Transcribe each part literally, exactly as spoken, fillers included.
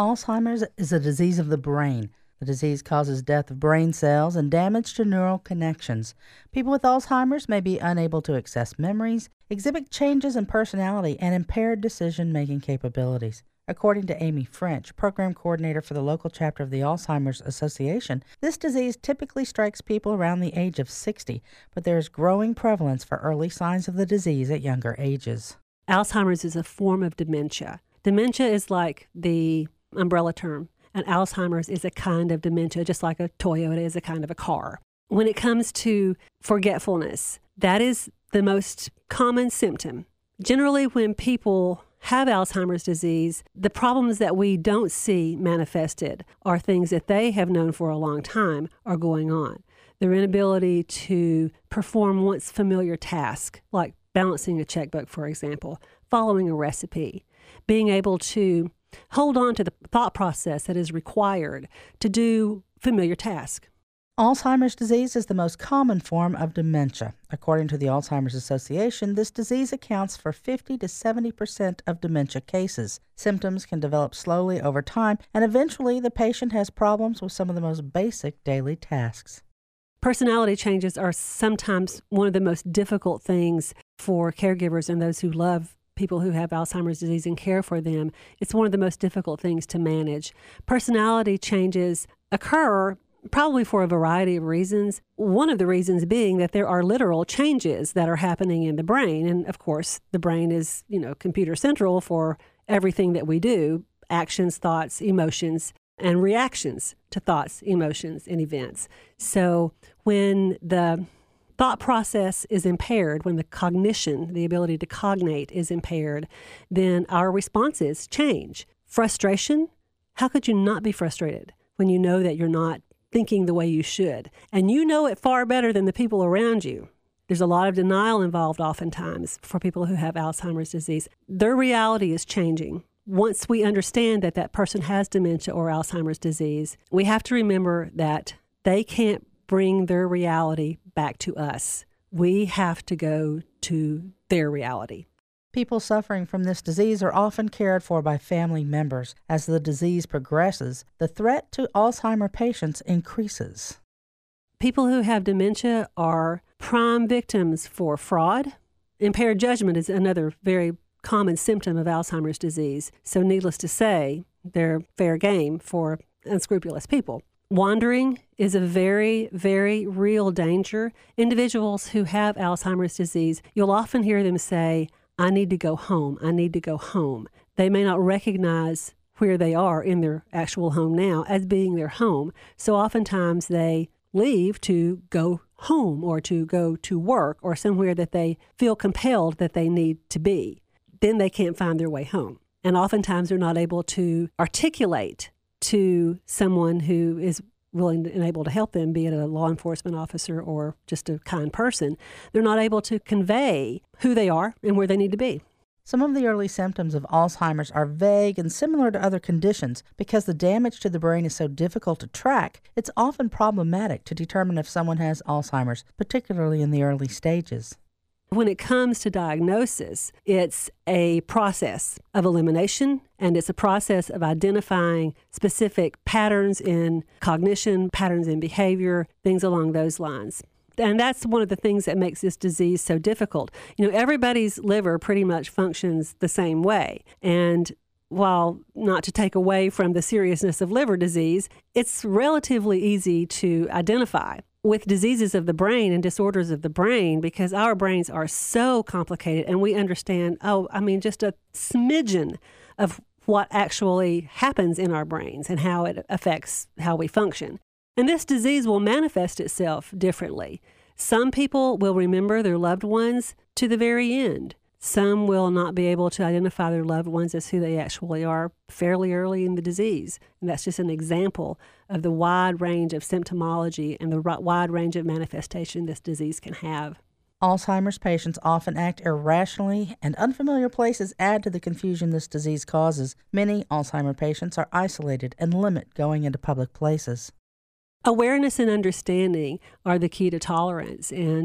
Alzheimer's is a disease of the brain. The disease causes death of brain cells and damage to neural connections. People with Alzheimer's may be unable to access memories, exhibit changes in personality, and impaired decision-making capabilities. According to Amy French, program coordinator for the local chapter of the Alzheimer's Association, this disease typically strikes people around the age of sixty, but there is growing prevalence for early signs of the disease at younger ages. Alzheimer's is a form of dementia. Dementia is like the umbrella term, and Alzheimer's is a kind of dementia, just like a Toyota is a kind of a car. When it comes to forgetfulness, that is the most common symptom. Generally, when people have Alzheimer's disease, the problems that we don't see manifested are things that they have known for a long time are going on. Their inability to perform once familiar tasks, like balancing a checkbook, for example, following a recipe, being able to hold on to the thought process that is required to do familiar tasks. Alzheimer's disease is the most common form of dementia. According to the Alzheimer's Association, this disease accounts for fifty to seventy percent of dementia cases. Symptoms can develop slowly over time, and eventually the patient has problems with some of the most basic daily tasks. Personality changes are sometimes one of the most difficult things for caregivers and those who love people who have Alzheimer's disease and care for them. It's one of the most difficult things to manage. Personality changes occur probably for a variety of reasons. One of the reasons being that there are literal changes that are happening in the brain. And of course, the brain is, you know, computer central for everything that we do, actions, thoughts, emotions, and reactions to thoughts, emotions, and events. So when the thought process is impaired, when the cognition, the ability to cognate is impaired, then our responses change. Frustration, how could you not be frustrated when you know that you're not thinking the way you should? And you know it far better than the people around you. There's a lot of denial involved oftentimes for people who have Alzheimer's disease. Their reality is changing. Once we understand that that person has dementia or Alzheimer's disease, we have to remember that they can't bring their reality back to us. We have to go to their reality. People suffering from this disease are often cared for by family members. As the disease progresses, the threat to Alzheimer patients increases. People who have dementia are prime victims for fraud. Impaired judgment is another very common symptom of Alzheimer's disease. So needless to say, they're fair game for unscrupulous people. Wandering is a very, very real danger. Individuals who have Alzheimer's disease, you'll often hear them say, I need to go home. I need to go home. They may not recognize where they are in their actual home now as being their home. So oftentimes they leave to go home or to go to work or somewhere that they feel compelled that they need to be. Then they can't find their way home. And oftentimes they're not able to articulate to someone who is willing and able to help them, be it a law enforcement officer or just a kind person. They're not able to convey who they are and where they need to be. Some of the early symptoms of Alzheimer's are vague and similar to other conditions. Because the damage to the brain is so difficult to track, it's often problematic to determine if someone has Alzheimer's, particularly in the early stages. When it comes to diagnosis, it's a process of elimination, and it's a process of identifying specific patterns in cognition, patterns in behavior, things along those lines. And that's one of the things that makes this disease so difficult. You know, everybody's liver pretty much functions the same way. And while not to take away from the seriousness of liver disease, it's relatively easy to identify with diseases of the brain and disorders of the brain because our brains are so complicated and we understand, oh, I mean, just a smidgen of what actually happens in our brains and how it affects how we function. And this disease will manifest itself differently. Some people will remember their loved ones to the very end. Some will not be able to identify their loved ones as who they actually are fairly early in the disease. And that's just an example of the wide range of symptomology and the wide range of manifestation this disease can have. Alzheimer's patients often act irrationally, and unfamiliar places add to the confusion this disease causes. Many Alzheimer patients are isolated and limit going into public places. Awareness and understanding are the key to tolerance, and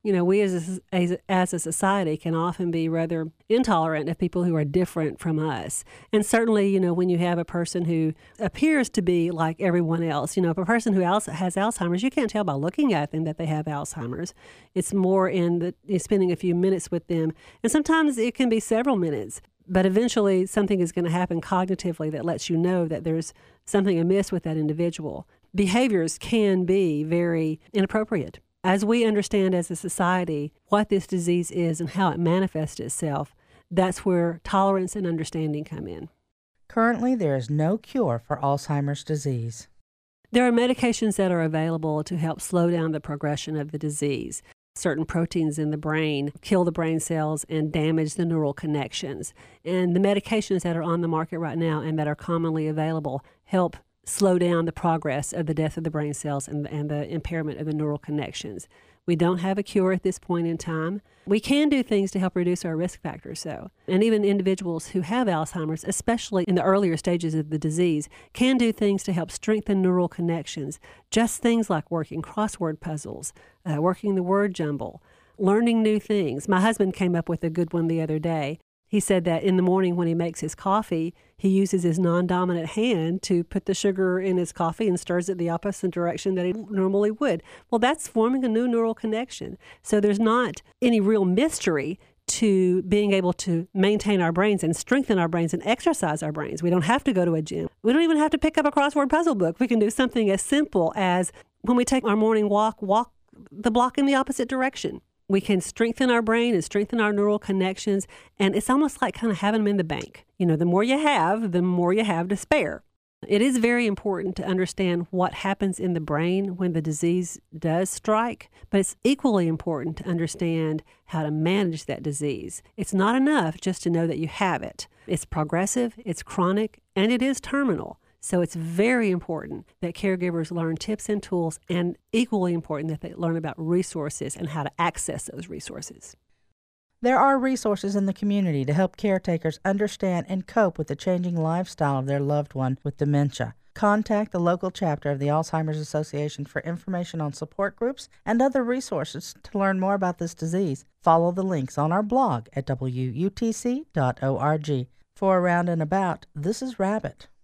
You know, we as a, as, as a society can often be rather intolerant of people who are different from us. And certainly, you know, when you have a person who appears to be like everyone else, you know, if a person who has Alzheimer's, you can't tell by looking at them that they have Alzheimer's. It's more in the in spending a few minutes with them. And sometimes it can be several minutes. But eventually something is going to happen cognitively that lets you know that there's something amiss with that individual. Behaviors can be very inappropriate. As we understand as a society what this disease is and how it manifests itself, that's where tolerance and understanding come in. Currently, there is no cure for Alzheimer's disease. There are medications that are available to help slow down the progression of the disease. Certain proteins in the brain kill the brain cells and damage the neural connections. And the medications that are on the market right now and that are commonly available help slow down the progress of the death of the brain cells and, and the impairment of the neural connections. We don't have a cure at this point in time. We can do things to help reduce our risk factors, though. And even individuals who have Alzheimer's, especially in the earlier stages of the disease, can do things to help strengthen neural connections. Just things like working crossword puzzles, uh, working the word jumble, learning new things. My husband came up with a good one the other day. He said that in the morning when he makes his coffee, he uses his non-dominant hand to put the sugar in his coffee and stirs it the opposite direction that he normally would. Well, that's forming a new neural connection. So there's not any real mystery to being able to maintain our brains and strengthen our brains and exercise our brains. We don't have to go to a gym. We don't even have to pick up a crossword puzzle book. We can do something as simple as when we take our morning walk, walk the block in the opposite direction. We can strengthen our brain and strengthen our neural connections, and it's almost like kind of having them in the bank. You know, the more you have, the more you have to spare. It is very important to understand what happens in the brain when the disease does strike, but it's equally important to understand how to manage that disease. It's not enough just to know that you have it. It's progressive, it's chronic, and it is terminal. So it's very important that caregivers learn tips and tools, and equally important that they learn about resources and how to access those resources. There are resources in the community to help caretakers understand and cope with the changing lifestyle of their loved one with dementia. Contact the local chapter of the Alzheimer's Association for information on support groups and other resources to learn more about this disease. Follow the links on our blog at W U T C dot org. For Around and About, this is Rabbit.